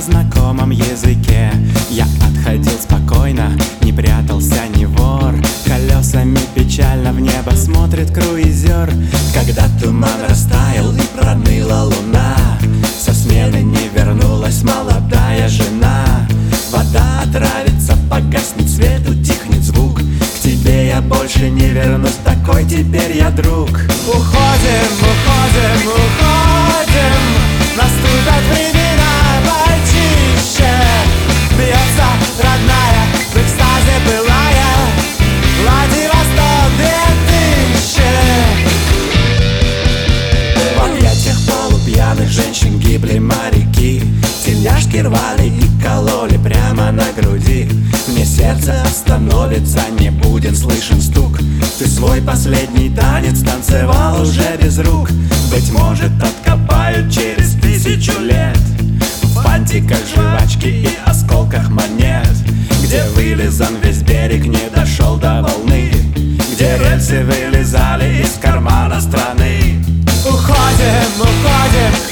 знакомом языке. Я отходил спокойно, не прятался, не вор. Колесами печально в небо смотрит круизер. Когда туман растаял и проныла луна, со смены не вернулась молодая жена. Вода отравится, погаснет свет, утихнет звук. К тебе я больше не вернусь, такой теперь я друг. Уходим, уходим, уходим, наступят времена почище. Бьется родная, в экстазе былая, Владивосток 2000. В объятиях полупьяных женщин гибли моряки. Тельняшки рвали и кололи прямо на груди. Мне сердце остановится, не будет слышен стук. Ты свой последний танец танцевал уже без рук. Быть может, откопают через 1000 лет в фантиках жвачки и осколках монет, где вылизан весь берег, не дошел до волны, где рельсы вылезали из кармана страны. Уходим, уходим,